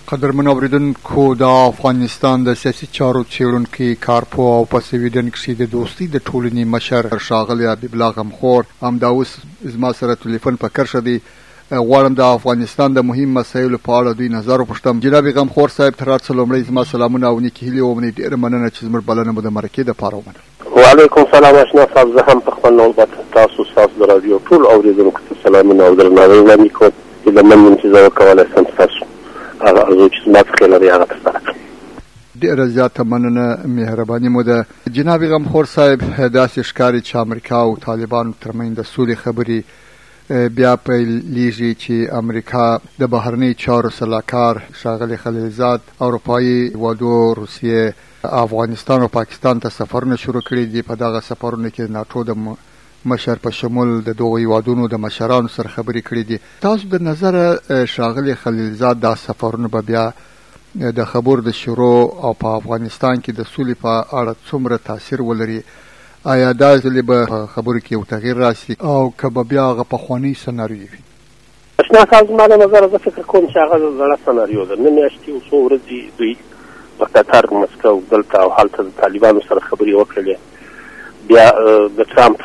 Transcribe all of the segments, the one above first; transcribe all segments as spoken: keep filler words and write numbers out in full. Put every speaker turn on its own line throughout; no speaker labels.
قدرمن اوریدونکو د افغانستان د سیاسي چارو څېړونکي کارپوه او په سویډن کښې د دوستي د ټولنې مشر ښاغلی حبیب الله غمخور همدا اوس زما سره ټلیفون په کرښه دی. غواړم د افغانستان د مهم مسایلو په اړه دوی نظر وپوښتم. جناب غمخور صاحب تر هر څه لومړی زما سلامونه او نیکې هیلې ومنئ. ډېره مننه چې زموږ بلنه مو د مرکې دپاره ومنله.
وعلیکم سلام اشنا صاحب، زه هم په خپل نوبت تاسو ستاسو د راډیو ټول اورېدونکو ته سلامونه او درناوی وړاندې کوم چې له من یم چې زه وکولی شم ستاسو هغه ارزو چې زما څخه لري هغه ترسره کړم.
ډېره زیاته مننه، مهرباني مو ده. جناب غمخور صاحب، داسې ښکاري چې امریکا او طالبانو ترمنځ د سولې خبرې بیا پیلېږي چې امریکا د بهرنۍ چارو سلاکار ښاغلی خلیلزاد اروپایي هېوادو روسیې افغانستان او پاکستان ته سفرونه شروع کړي دي. په دغه سفرونو کې د ناټو د مشر په شمول د دغو هېوادونو د مشرانو سره خبرې کړي دي. تاسو د نظره ښاغلی خلیلزاد دا سفرونه به بیا د خبرو د شروع او په افغانستان کې د سولې په اړه څومره تاثیر ولري؟ آیا دا ځلې به په خبرو کې یو تغییر راسي او که به بیا هغه پخوانۍ سناریو وي؟
اشنا صاحب، زما له نظره زه فکر کوم چې هغه زړه سناریو ده. نهه میاشتې او څو ورځې دوی په قطر، مسکو، دلته او هلته د طالبانو سره خبرې وکړلې. بیا د ټرامپ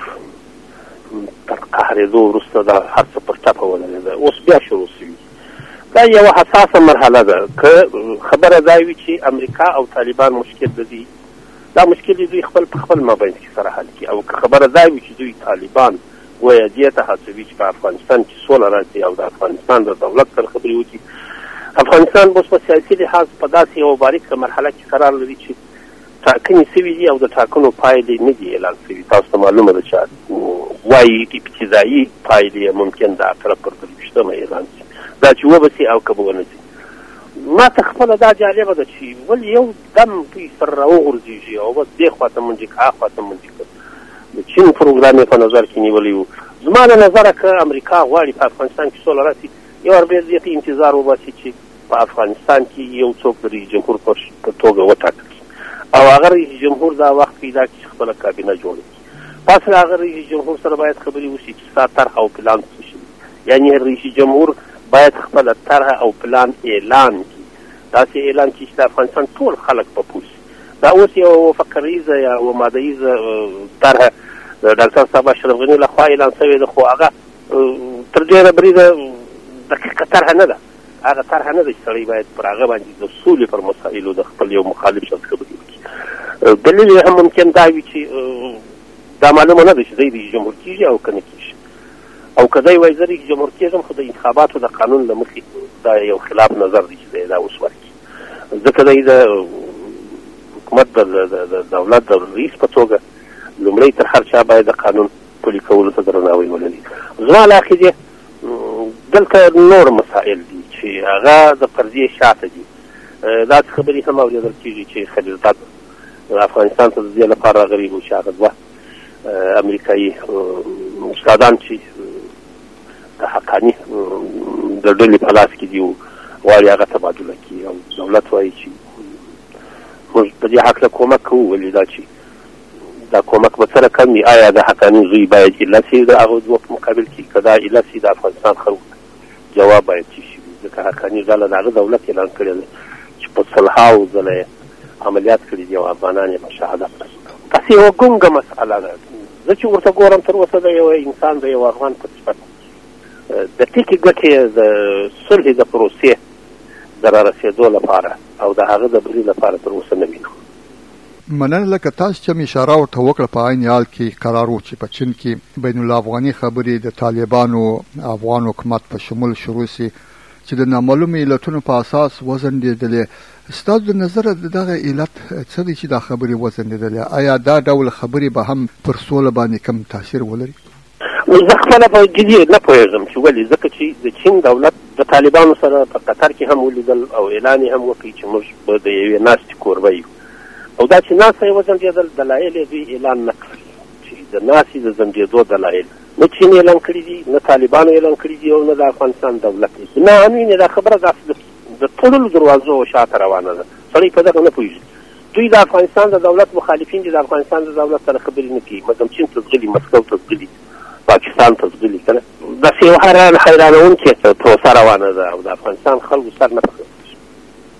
تر قهرېدو وروسته دا هر څه پر ټپه ولګېده، اوس بیا شروع شوي. دا یوه حساسه مرحله ده. که خبره دا وي چې امریکا او طالبان مشکل لري، دا مشکل دوی خپل په خپل مابین کې سره حل کړي. او که خبره دا وي چې دوی طالبان وایي دې ته هڅوي چې په افغانستان کې سوله راشي او د افغانستان د دولت سره خبرې وکړي. افغانستان اوس په سیاسي لحاظ په داسې یوه باریکه مرحله کې قرار لري چې ټاکنې سوي دي او د ټاکنو پایلې نه دي اعلان سوي. تاسو ته معلومه ده چې وایي ابتدایي پایلې ممکن د اتره پر درویشتمه اعلان شي. دا چې وبه سي او که به ونه سي. ما ته خپله دا جالبه ده چې ولې یو دم دوی سره راوغورځېږي او بس دې خوا ته منډې که هخوا ته منډې که. د چین پروګرام یې په نظر کې نیولی و. زما له نظره که امریکا غواړي په افغانستان کې سوله راسي، یو ډېر زیات انتظار وباسي چې په افغانستان کې یو څوک د رئیس جمهور په توګه وټاکل شي او هغه رئیس جمهور دا وخت پیدا کړي چې خپله کابینه جوړه کړي. پس له هغه رئیس جمهور سره باید خبرې وشي چې ستا طرح او پلان څه شي. یعنې رئیس جمهور باید خپله طرح او پلان اعلان کړي، داسې اعلان کړي چې د افغانستان ټول خلک په پوه شي. دا اوس یوه فکریزه یا یوه مادهیزه طرح د ډاکټر صاحب اشرف غني لخوا اعلان شوې ده، خو هغه تر ډېره بریده دقیقه طرحه نه ده. هغه طرحه نه ده چې سړی باید پر هغه باندې د سولې پر مسایلو د خپل یو مخالف شخص خبرې وکړي. دلیل یې هم ممکن دا وي چې دا معلومه نه ده چې دی رئیس جمهور کېږي او که نه کېږي. او که دی وایي زه رئیس جمهور کېږم، خو د انتخاباتو د قانون له مخې دا یو خلاف نظر دی چې دی دا اوس ورکړي. ځکه دی د حکومت د دولت د رئیس په توګه لومړی تر هر چا باید د قانون پلي کولو ته درناوی ولري. زما له عقیدې دلته نور مسایل دي چې هغه د فرضیې شاته دي. داسې خبرې هم اورېدل کېږي چې خلیلزاد افغانستان ته د دې لپاره راغلي و چې هغه دوه امریکایي استادان چې د حقاني د ډلې په لاس کې دي غواړي هغه تبادله کړي او دولت وایي چې موږ په دې هکله کومک کوو. ولې دا چې دا کومک به څه رقم وي؟ آیا د حقاني زوی باید ایله سي د هغو دوه په مقابل کې؟ که دا ایله سي د افغانستان خلکو جواب باید څه شي وي؟ ځکه حقاني ډله د هغه دولت اعلان کړی دی چې په سلهاو ځله یې عملیات کړي دي او افغانان یې په شهادت رسولي. داسې یوه ګونګه مسئله ده. زه چې ورته ګورم تر اوسه د یو انسان د یو افغان په صفت د ټیکې ګټې د صلحې د پروسې د رارسېدو لپاره او د هغه د بري لپاره تر اوسه نه وینم.
مننه. لکه تاسو چې مې اشاره ورته وکړه، په عین حال کې قرار و چې په چین کې بین الافغاني خبرې د طالبانو افغان حکومت په شمول شروع سي چې د نامعلومو علتونو په اساس وځنډېدلې. ستاسو د نظره د دغه علت څه دی چې دا خبرې وځنډېدلې؟ آیا دا ډول خبرې به هم پر سوله باندې کم تاثیر ولري؟
زه خپله په جدي نه پوهېږم چې ولې. ځکه چې د چین دولت د طالبانو سره په قطر کې هم ولیدل او اعلان یې هم وکړي چې موږ به د یوې ناستې کوربه یو. او دا چې ناسته یې وځنډېدل دلایل یې دوی اعلان نه کړل چې د ناستې د ځنډېدو دلایل نه چین اعلان کړي دي، نه طالبانو اعلان کړي دي او نه د افغانستان دولت. نه امینې دا خبره داسې د تړلو دروازو شاته روانه ده. سړی په دغه نه پوهېږي. دوی د افغانستان د دولت مخالفین دي، د افغانستان د دولت سره خبرې نه کوي. مګم چین ته ځغلي، مسکو ته ځغلي، پاکستان ته ځغلي. که نه داسې یو حیرانوونکې پروسه روانه ده او د افغانستان خلکو سر نه پخوي.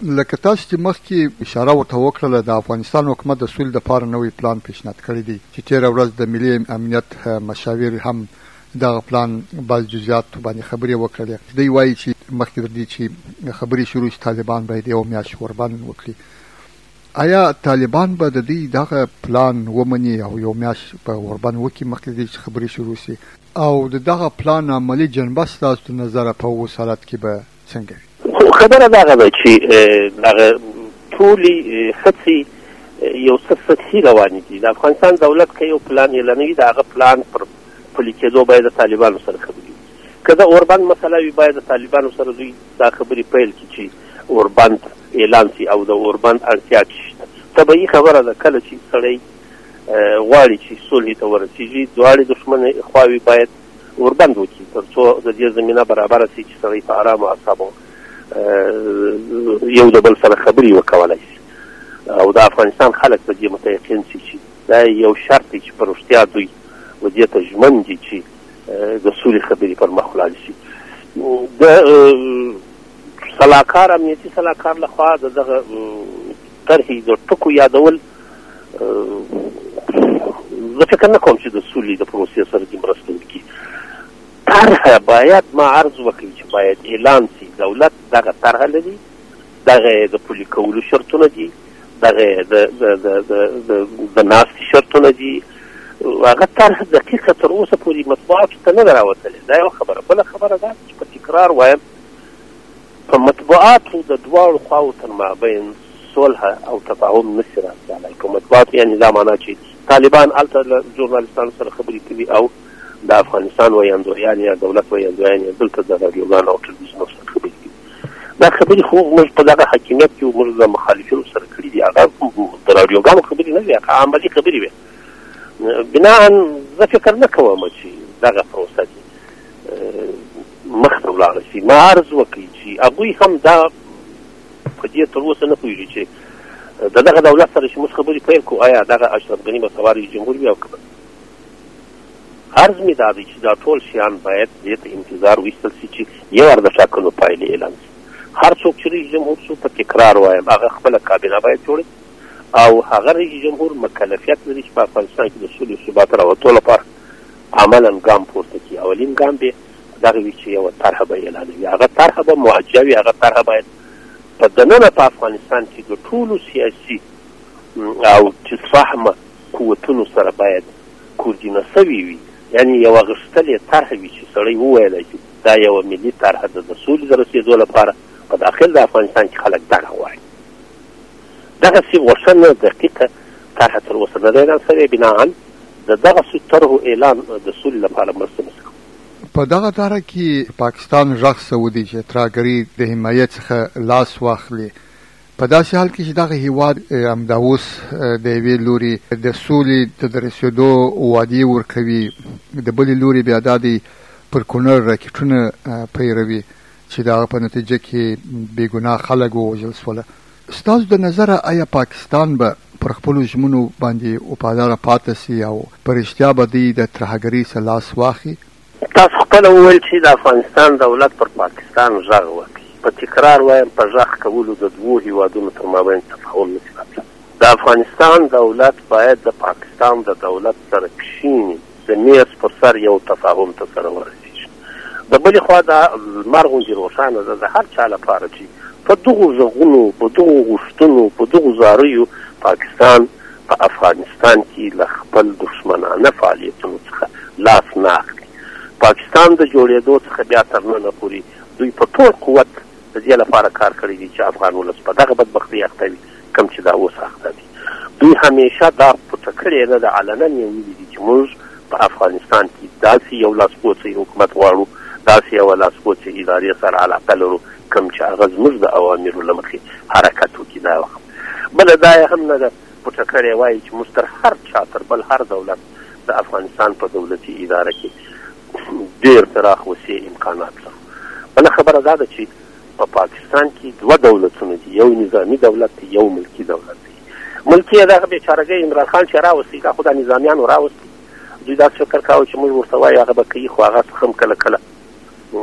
لکه تاسو چې مخکې اشاره ورته وکړله د افغانستان حکومت د سولې دپاره نوی پلان پیشنهاد کړی دی چې تېره ورځ د ملي امنیت مشاور هم دغه پلان بعض جزئیات باندې خبرې وکړلې. دوی وایي چې مخکې تر دې چې خبرې شروع شي طالبان باید یو میاشت اوربند وکړي. آیا طالبان به د دې دغه پلان ومني او یو میاشت په اوربند وکړي مخکې تر دې چې خبرې شروع شي؟ او د دغه پلان عملي جنبه ستاسو د نظره په اوس حالت کې به څنګه وي؟
خبره دغه ده چې دغه ټولې هڅې یو څه سطحي روانې دي. د افغانستان دولت که یو پلان اعلانوي د هغه پلان پر پلي کېدو باید د طالبانو سره خبرې وي. که د اوربند مسله وي باید د طالبانو سره دوی دا خبرې پیل کړي چې اوربند اعلان شي او د اوربند اړتیا شته. طبیعي خبره ده کله چې سړی غواړي چې صلحې ته ورسېږي دواړې دښمنې خواوې باید اوربند وکړي تر څو د دې زمینه برابره شي چې سړی په ارامو اعصابو یو د بل سره خبرې وکولی شي. او د افغانستان خلک په دې متیقن شي چې دا یو شرط دی چې په رښتیا دوی و دې ته ژمن دي چې د سولې خبرې پر مخ ولاړې شي. د سلاکار امنیتي سلاکار لخوا د دغه طرحې د ټکو یادول زه فکر نه کوم چې د سولې د پروسې سره دې مرسته وکړي. طرحه باید ما عرض وکړي چې باید اعلان شي. دولت دغه طرحه لري، دغه د پلي کولو شرطونه دي، دغه د ناستې شرطونه دي. هغه طرح دقیقه تر اوسه پورې مطبوعاتو ته نه ده راوتلې. دا یوه خبره. بله خبره دا چې په تکرار وایم په مطبوعاتو د دواړو خواو تر مابین صلح او تفاهم نشي راتللی. په مطبوعاتو یعنې دا معنا چې طالبان هلته له ژورنالستانو سره خبرې کوي او د افغانستان ویاندویان یا دولت ویاندویان یا دلته د راډیوګانو او ټلویزیونو سره خبرې کوي. دا خبرې خو موږ په دغه حاکمیت کې موږ د مخالفینو سره کړي دي. هغه د راډیوګانو خبرې نه وي، هغه عملي خبرې وي. بناً زه فکر نه کوم چې دغه پروسه دي مخته ولاړه شي. ما عرض وکړي چې هغوی هم دا په دې تر اوسه نه پوهېږي چې د دغه دولت سره چې موږ خبرې پیل کړو آیا دغه اشرف غني به سوار رئیس جمهور وي او که عرض مې دا دی چې دا ټول شیان باید دې ته انتظار وایستل شي چې یو وار د ټاکنو پایلې اعلان شي. هر څوک چې رئیس جمهور شو په تکرار وایم هغه خپله کابینه باید جوړه او هغه رئیس جمهور مکلفیت لري چې په افغانستان کې د سولې او ثبات راوتو لپاره عملا ګام پورته کړي. اولین ګام به دغه وي چې یوه طرحه به اعلانوي. هغه طرحه به موجه وي. هغه طرحه باید په دننه په افغانستان کې د ټولو سیاسي او جسفهمه قوتونو سره باید کوردینه سوي وي. یعنې یوه غښتلې طرحه وي چې سړی وویلی چې دا یوه ملي طرحه ده د سولې د رسېدو لپاره په داخل د افغانستان کې خلک دغه غواړي. دغسې غوښتنه دقیقه طرحه تر اوسه نه ده اعلان شوې. بناً د دغسې طرحو اعلان د سولې لپاره مرسته نه کوي.
په دغه داره کې پاکستان غږ سعودي چې ترهګري د حمایت څخه لاس واخلي. په داسې حال کې چې دغه هیواد همدا اوس د یوې لوري د سولې د رسېدو وعدې ورکوي، د بلې لوري بیا دا دی پر کونړ راکټونه پیروي چې د هغه په نتیجه کې بېګناه خلک ووژل سوله. ستاسو د نظره آیا پاکستان به پر خپلو ژمنو باندې وفاداره پاتې سي او په رښتیا به دوی د ترهګرۍ څخه لاس واخلي؟
تاسو خپله وویل چې د افغانستان دولت پر پاکستان غږ وکړي. په تکرار وایم په غږ کولو د دوو هیوادونو تر مابین تفاهم نشي راتلی. د افغانستان دولت باید د پاکستان د دولت سره کښېني، د میز پر سر یو تفاهم ته سره ورسېږي. د بلې خوا دا لمر غوندې روښانه ده د هر چا لپاره چې په دغو غږونو، په دغو غوښتنو، په دغو زاریو پاکستان په افغانستان کې له خپل دښمنانه فعالیتونو څخه لاس نه اخلي. پاکستان د جوړېدو څخه بیا تر ننه پورې دوی په ټول قوت د دې لپاره کار کړی دی چې افغان ولس په دغه بدبختۍ اخته وي کوم چې دا اوس اخته دي. دوی همیشه دا پټه کړې نه ده، علنا یې ویلي دي چې موږ په افغانستان کې داسې یو لاسپوڅی حکومت غواړو، داسې یوه لاسپوڅې ادارې سره علاقه لرو کوم چې هغه زموږ د اوامرو له مخې حرکت وکړي. دا یوه بله دا یې هم نه ده پټه کړې وایي چې موږ تر هر چا تر بل هر دولت د افغانستان په دولتي اداره کې ډېر پراخ وسیع امکانات لرو. بله خبره دا ده چې په پاکستان کې دوه دولتونه دي، یو نظامي دولت دی، یو ملکي دولت دی. ملکي یې دغه بېچارهګۍ عمران خان چې راوستی دا خو د نظامیانو راوستی. دوی داسې فکر کاوه چې موږ ورته وایو هغه به کوي، خو هغه څخه هم کله کله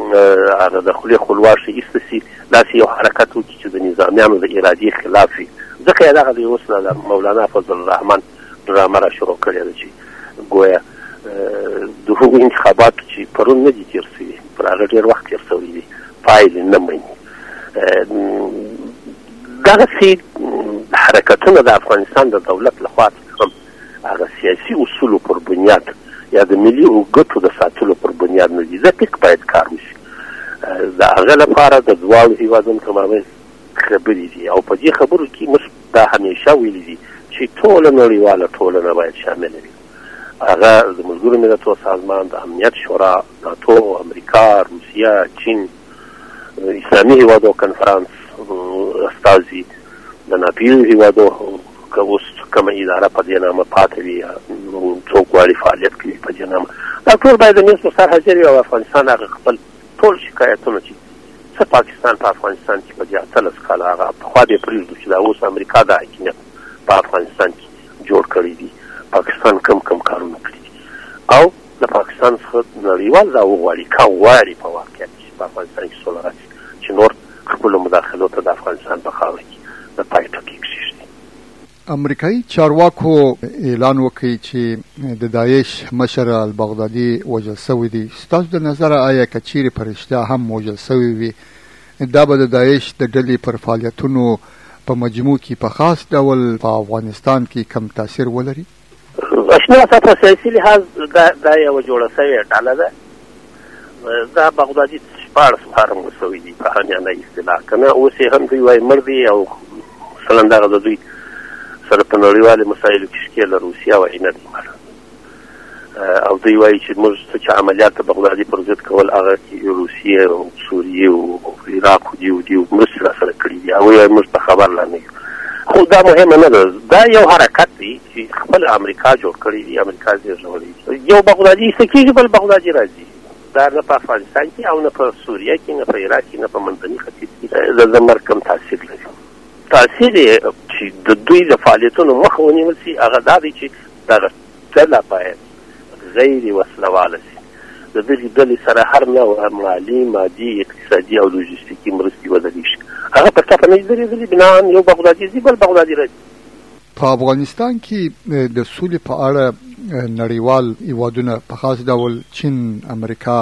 هغه د خولې خولواښي ایسته سي، داسې یو حرکت وکړي چې د نظامیانو د ارادې خلاف وي. ځکه یې دغه د اوس نه د مولانا فضل الرحمن ډرامه را شروع کړې ده چې ګویا د هغو انتخاباتو چې پرون نه دي تېر سوي، پر هغه ډېر وخت تېر سوی دي، پایلې نه مني. دغسې حرکتونه د افغانستان د دولت لخوا هم هغه سیاسي اصولو پر بنیاد یا د ملي ګټو د ساتلو پر بنیاد نه دي. دقیق باید کار وشي. د هغه لپاره د دواړو هېوادونو تر مابین خبرې دي، او په دې خبرو کې موږ دا همیشه ویلي دي چې ټوله نړیواله ټولنه باید شامله وي. هغه د ملګرو ملتونو سازمان، د امنیت شورا، ناتو، امریکا، روسیه، چین، اسلامي هېوادو کنفرانس استازي، د ناپېژو هېوادو که اوس کومه اداره په دې نامه پاتې وي یا څوک غواړي فعالیت کوي په دې نامه، دا ټول باید د میز پر سر حاضر وي او افغانستان هغه خپل ټول شکایتونه چې څه پاکستان په افغانستان کې په دې اتلس کاله هغه پخوا دې پرېږدو چې دا اوس امریکا د حاکمیت په افغانستان کې جوړ کړی دي، پاکستان کم کم کارونه کړي دي، او د پاکستان څخه نړیوال دا وغواړي که غواړي په واقعیت کې په افغانستان کې سوله راشي چې نور خپلو مداخلو ته د افغانستان په خاوره کې د پای ټکی کښېږدي.
امریکایي چارواکو اعلان وکړي چې د داعش مشر البغدادي وژل سوی دی. ستاسو د نظره آیا که چیرې په رښتیا هم وژل سوی وي، دا به د داعش د ډلې پر فعالیتونو په مجموع کې په خاص ډول په افغانستان کې کم تاثیر ولري؟
اشنا په سیاسي لحاظ دا یوه جوړه سوې ډله ده. دا بغدادي شپاړس فارم وسوي دي په همیانه اصطلاح، که نه اوس یې هم دوی وایي مړ دي، او مثلا دغه د دوی سره په نړیوالو مسایلو کې ښکېله روسیه وایي نه دی مړ، او دوی وایي چې موږ څه چې عملیات د بغدادي پر ضد کول هغه روسیې او سوریې او عراق دي او دي مرستې راسره کړي دي، هغوی وایي موږ په خبر لا نه یو. خو دا مهمه نه ده، دا یو حرکت دی چې خپل امریکا جوړ کړی دی، امریکا زېږولی دی. یو بغدادي ایسته کېږي، بل بغدادي راځي. دا نه په افغانستان کې او نه په سوریه کې، نه په عراق کې، نه په منځني ختیځ کې د مرګ کم تاثیر لري. تاثیر یې چې د دوی د فعالیتونو مخه ونیول سي هغه دا دی چې دغه ډله باید غیر وسلواله سي، د دغې ډلې سره هر نوع مالي، مادي، اقتصادي او لوژستیکي مرستې ودرې شي. هغه په ټپه نه دي درېدلي، بناً یو بغدادي ځي بل بغدادي راځي.
په افغانستان کې د سولې په اړه نړیوال هېوادونه په خاص ډول چین، امریکا،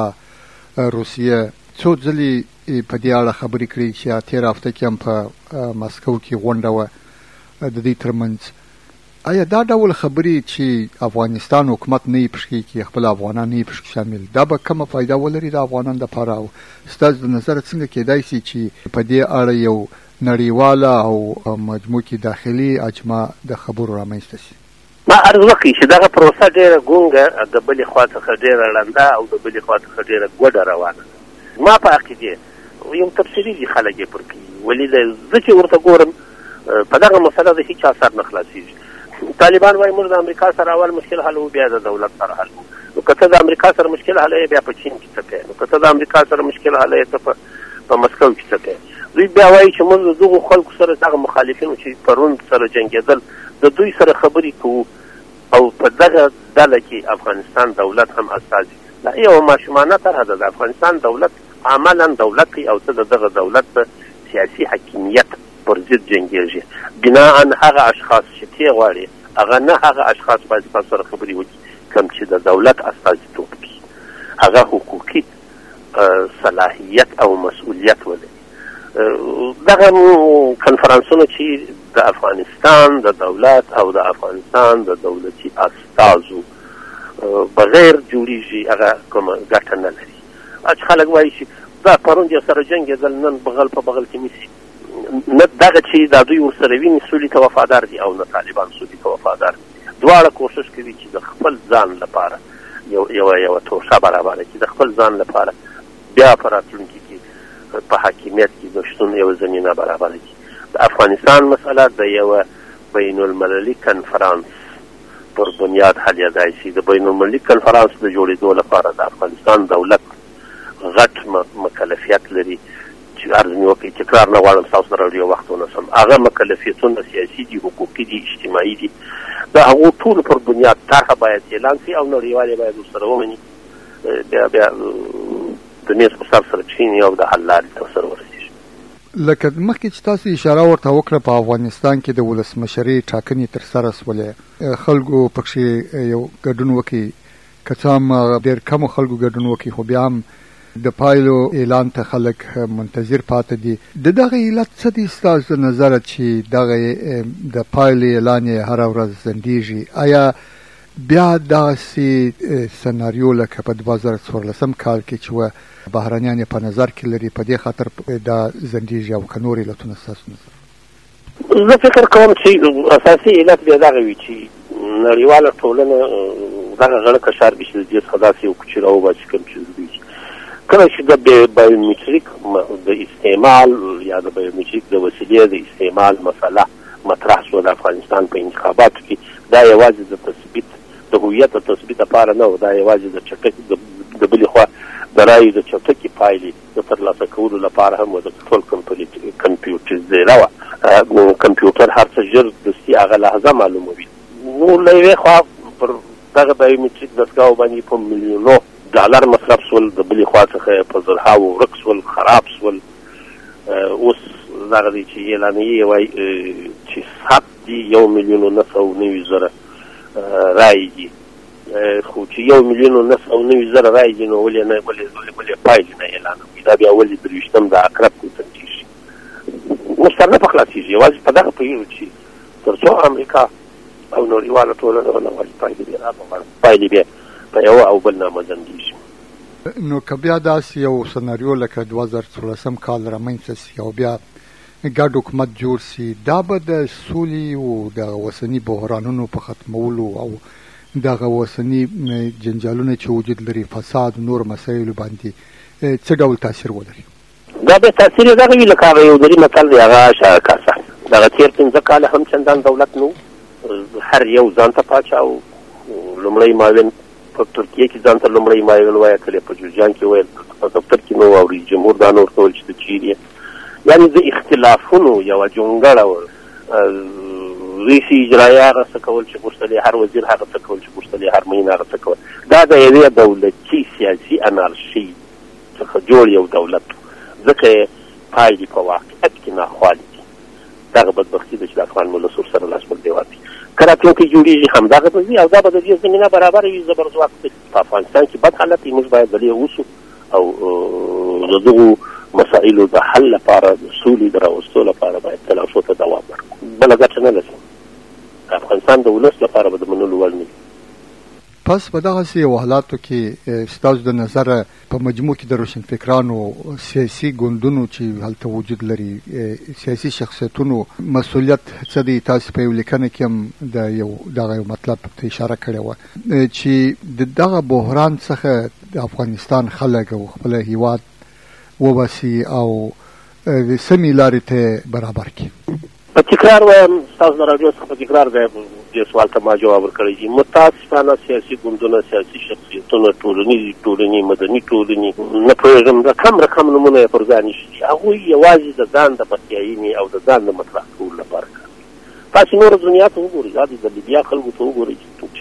روسیه څو ځلې په دې اړه خبرې کړي چې تېره هفته کې هم په مسکو کې غونډه وه د دوی ترمنځ. آیا دا ډول خبرې چې افغانستان حکومت نه یې پشکې کې خپل افغانان نه یې پشکې شامل، دا به کومه فایده ولري د افغانانو دپاره؟ او ستاسو د نظره څنګه کېدای سي چې په دې اړه یو نړیواله او مجموع کې داخلي اجماع د خبرو رامنځته سي؟
ما عرض وکړي چې دغه پروسه ډېره ګونګه، د بلې خوا څخه ډېره ړنده او د بلې خوا څخه ډېره ګوډه روانه ده. ما په عقیدې یو تفصیلي دي خلک یې پر کوي، ولې زه چې ورته ګورم په دغه مسله د هېچا سر نه خلاصېږي. طالبان وایي موږ د امریکا سره اول مشکل حلوو، بیا د دولت سره حلوو. نو که ته د امریکا سره مشکل حلوې بیا په چین کې څه کوې، نو که ته د امریکا سره مشکل حلوې ته په مسکو کې څه کوې. دوی بیا وایي چې موږ د دغو خلکو سره دغه مخالفینو چې پرون سره جنګېدل د دوی سره خبرې کوو، او په دغه ډله کې افغانستان دولت هم استازي. دا یوه ماشومانه طرحه ده. د افغانستان دولت عملا دولت دی او ته د دغه دولت په سیاسي حاکمیت پر ضد جنګېږي. بناً هغه اشخاص چې تی غواړي هغه نه هغه اشخاص باید تاسو سره خبرې وکړي کوم چې د دولت استازیتوب کوي، هغه حقوقي صلاحیت او مسؤلیت ولري. دغه کنفرانسونه چې د افغانستان د دولت او د افغانستان د دولتي استازو بغیر جوړیږي هغه کومه ګټه نه لري. چې خلک وایي چې دا پرون دې سره جنګېدل، نن بغل په بغل کې نیسي، نه دغه چې دا دوی ورسره ویني سولې ته وفادار دي او نه طالبان سولې ته وفادار دي. دواړه کوښښ کوي چې د خپل ځان لپاره یو یوه یوه توشه برابره کړي، د خپل ځان لپاره بیا په راتلونکي کې په حاکمیت کې د شتون یوه زمینه برابره کړي. د افغانستان مسله د یوه بین المللي کنفرانس پر بنیاد حل یدای شي. د بین المللي کنفرانس د جوړېدو لپاره د افغانستان دولت غټ مکلفیت لري چې عرض مې وکړي، تکرار نه غواړم ستاسو سره ډېر وخت ونیسم. هغه مکلفیتونه سیاسي دي، حقوقي دي، اجتماعي دي. د هغو ټولو پر بنیاد طرحه باید اعلان شي او نړیوال یې باید ورسره ومني. بیا بیا د میز په سر سره کښېني او د حل لارې ته سره ورسېږي.
لکه مخکې چې تاسو اشاره ورته وکړه په افغانستان کې د ولسمشرۍ ټاکنې ترسره سولې، خلکو پکښې یو ګډون وکړي، که څه هم ډېر کمو خلکو ګډون وکړي، خو بیا هم د پایلو اعلان ته خلک منتظر پاتې دي. د دغه علت څه دی ستاسو نظره چې دغه د پایلې اعلان یې هره ورځ ځنډېږي؟ آیا بیا داسې سناریو لکه په دوه زره څوارلسم کال کې چې وه بهرنیان یې په نظر کې لري، په دې خاطر دا ځنډېږي او که نور علتونه ستاسو نظر؟
زه فکر کوم چې اساسي علت بیا دغه وي چې نړیواله ټولنه دغه غړکه شار وي چې د دې څخه داسې یو کوچې راوباسي کوم چې دوی کله چې د بایومیټریک د استعمال یا د بایومیټریک د وسیلې د استعمال مسله مطرح شوه د افغانستان په انتخاباتو کې، دا یوازې د تثبیت د هویت د تثبیت لپاره نه و، دا یوازې د چټک د بلې خوا د رایو د چټکې پایلې د ترلاسه کولو لپاره هم و. د ټول کمپیوټریزېره وه، کمپیوټر هر څه ژر دستي هغه لحظه معلوموي. نو له یوې خوا پر دغه بایومیټریک دستګاو باندې په میلیونو ډالر مصرف سول، د بلې خوا څخه په زرهاوو ورک سول، خراب سول. اوس دغه دی چې اعلانیې وایي چې ثبت دي یو میلیون و نه سوه نوي زره رایې دي، خو چې یو میلیون و نه سوه نوي زره رایې دي نو ولې نه ولې پایلې نه اعلانوي؟ دا بیا ولې درویشتم د عقرب کوتن کېږي؟ اوس سر نه په خلاصېږي، یوازې په دغه پوهېږو چې تر څو امریکا او نړیواله ټولنه ونه غواړي پایلې بیا په یو او بل نامه ځنډېږي.
نو که بیا داسې یو سناریو لکه دوه زره څوارلسم کال رامنځته سي او بیا ګډ حکومت جوړ سي، دا به د سولې او د اوسني بحرانونو په ختمولو او دغه اوسني جنجالونه چې وجود لري، فساد، نور مسایلو باندې څه ډول تاثیر ولري؟
دا به تاثیر یې دغه وي لکه هغه یو دري متل دی، هغه شاه کاسه، دغه تېر پنځه کاله هم چندان دولت نه هر یو ځان ته پاچا و. لومړی معاون په ترکیه کې ځان ته لومړی معاون وایه، کله په جوزجان کې ویل، په دفتر کې نو او رئیس جمهور دا نور کول چې د چیرې یعنې د اختلافونو یوه جونګړه وه. رئیس اجرایه هغه څه کول چې غوښتل یې هر وزیر، هغه څه کول چې غوښتل یې هر معین هغه څه کول. دا د یوې دولتي سیاسي انارشي څخه جوړ یو دولت و، ځکه یې پایلې په واقعیت کې ناخوالې دي. دغه بدبختي ده چې د افغان ولس ورسره لاس پر دیوال دي. که راتلونکی جوړېږي همدغه به ځي او دا به د دې زمینه برابره وي. زبرځواک په افغانستان کې بد حالت دی، موږ باید د دې اوسو او د دغو مسایلو د حل لپاره د سولې د راوستو لپاره باید تلاشو ته دوام ورکړو، بله ګټه نه لري. د افغانستان د ولس لپاره به د منلو وړ نه وي.
پس په دغسې یو حالاتو کې ستاسو د نظره په مجموع کې د روشنفکرانو سیاسي ګوندونو چې هلته وجود لري، سیاسي شخصیتونو مسؤلیت څه دی؟ تاسو په یو لیکنه کې هم د یو دغه یو مطلب ته اشاره کړې وه چې د دغه بحران څخه د افغانستان خلک او خپل هیواد وباسي او د سمې لارې ته برابر کړي.
په تکرار وایم، ستاسو د راډیو څخه په تکرار دی دې سوال ته ما جواب ورکړی دي. متاسفانه سیاسي ګوندونه، سیاسي شخصیتونه، ټولنیزې ټولنې، مدني ټولنې، نه پوهېږم رقم رقم نومونه یې پر ځان ایښي دي، هغوی یوازې د ځان د بقیاینې او د ځان د مطرح کولو لپاره کار کوي. تاسې نوره دنیا ته وګورئ، دا د لیبیا خلکو ته وګورئ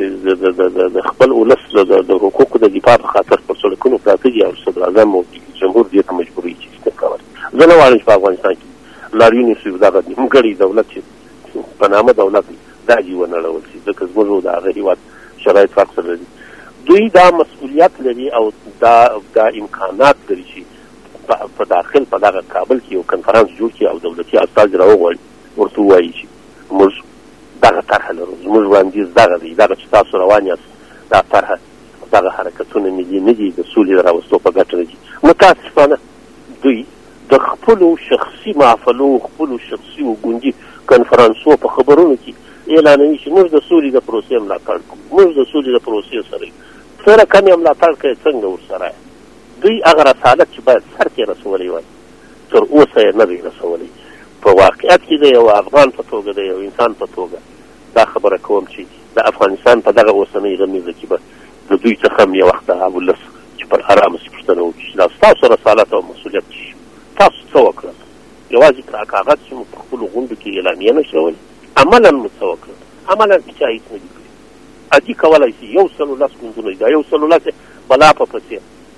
چې د خپل ولس د حقوقو د دفاع په خاطر پر سړکونو پراته دي او صدراعظم او جمهور دې ته مجبوروي چې استعفا ورکړي. زه نه غواړم چې په افغانستان کې لاریون یو دغه نیمګړی دولت چې په نامه دولت دا جي ونړول شي، ځکه زموږ د هغه هېواد شرایط فرق سره لري. دوی دا مسؤلیت لري او دا دا امکانات لري چې په داخل په دغه کابل کې یو کنفرانس جوړ کړي او دولتي استازي راوغواړي، ورته ووایي چې موږ دغه طرحه لرو، زموږ وړاندیز دغه دی، دغه چې تاسو روان یاست دا طرحه دغه حرکتونه ملي نه دي، د سولې د راوستو په ګټه نه دي. متاسفانه دوی د خپلو شخصي محفلو، خپلو شخصي و ګوندي کنفرانسو په خبرونو کې اعلانوي چې موږ د سولې د پروسې ملاتړ کوو، موږ د سولې د پروسې سره یو. څه رقم یې ملاتړ کوي، څنګه ورسره یې؟ دوی هغه رسالت چې باید سر کې رسولی وای تر اوسه یې نه دی رسولی. په واقعیت کې د یو افغان په توګه، د یو انسان په توګه دا خبره کوم چې د افغانستان په دغه اوسنۍ غمیزه کې به د دوی څخه هم یو وخت هغه ولس چې پر ارامه سي پوښتنه وکړي چې دا ستاسو رسالت او مسؤلیت شي، تاسو څه وکړل؟ یوازې پر کاغذ چې مو په خپلو غونډو کې اعلامیه نه شولې، عملا مو څه وکړل؟ عملا هېچا هېڅ نه دي کړي. ادي کولی شي یو سل لس ګوندونه دا یو سل لس بلا په پسې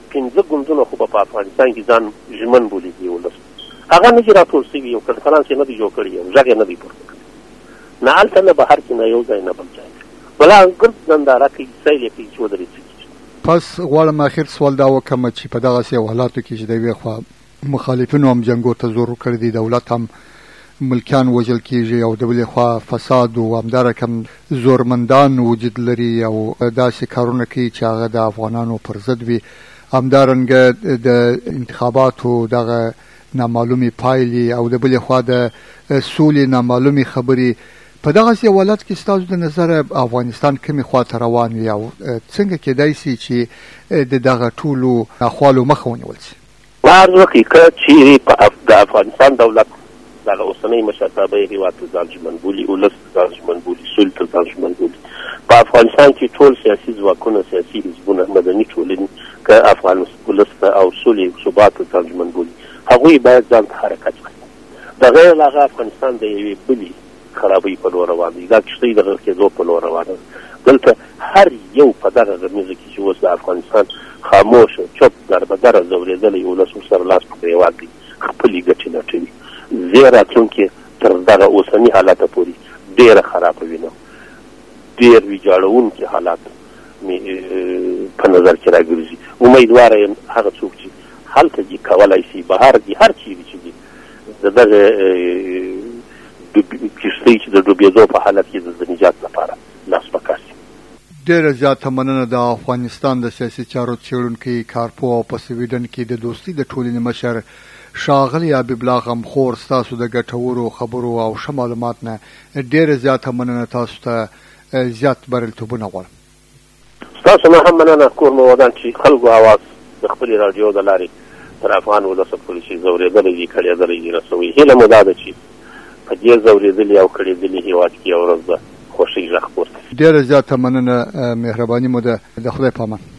پنځه ګوندونه خو په افغانستان کې ځان ژمن بولي دي ولس هغه نه دي راټول شوي یو کنفرانس یې نه دي جوړ کړی یو غږ یې نه دی پورته کړی نه هلته نه بهر کې نه یو ځای نه بل ځای بلا ګرد ننداره کوي سیل یې کوي چې ودرېد څه کېږي.
پس غواړم اخر سوال دا وکړم چې په دغسې یو حالاتو کې چې د یوې خوا مخالفینو هم جنګو ته زور ورکړی دی دولت هم ملکیان وژل کېږي او د بلې خوا فساد او همدارکم زورمندان وجود لري او داسې کارونه کوي چې هغه د افغانانو پر ضد وي همدارنګه د انتخاباتو دغه نامعلومې پایلې او د بلې خوا د سولې نامعلومې خبرې په دغسې یو حالت کې ستاسو د نظره افغانستان کومې خوا ته روان وي او څنګه کېدای سي چې د دغه ټولو احوالو مخه ونیول سي؟
عرض وکړي که چیرې د افغانستان دولت دغه اوسنۍ مشرتابه یې هېواد ته ځان ژمن بولي ولس ته ځان ژمن بولي سولې ته ځان ژمن بولي په افغانستان کې ټول سیاسي ځواکونه سیاسي حزبونه مدني ټولنې که افغان ولس ته او سولې ثبات ته ځان ژمن بولي هغوی باید ځان ته حرکت کړي د غیر له هغه افغانستان د یوې بلې خرابۍ په لور روان دی دا کښتۍ د غرقېدو په لور روانه ده دلته هر یو په دغه غمیزه کې چې اوس د افغانستان خاموشه چوپ دربدره ځورېدلی ولس ورسره لاس په ګریوان دی خپلې ګټې لټوي زه راتلونکې تر دغه اوسني حالته پورې ډېره خرابه وینم ډېر ویجاړونکي حالات مې په نظر کې راګرځي امیدواره یم هغه څوک چې هلته دي کولی شي بهر دي هر چیرې چې دي د دغه کښتۍ چې د ډوبېدو په حالت کې د نجات لپاره لاس په کار شي.
ډېره زیاته مننه د افغانستان د سیاسي چارو څېړونکی کارپوه او په سویډن کې د دوستي د ټولنې مشر ښاغلی حبیب الله غمخور ستاسو د ګټورو خبرو او ښه معلومات نه ډېره زیاته مننه تاسو ته زیات بریالیتوبونه غواړم.
ستاسو نه هم مننه کور مو ودان چې خلکو اواز د خپلې راډیو د لارې تر افغان ولسه پورې چې ځورېدلی دي کړېدلی دي رسوي هیله مو دا ده چې په دې ځورېدلي او کړېدلي هېواد کې یو ورځ د خوښۍ غږ پورته
ډېره زیاته مننه مهرباني مو ده د خدای په امان.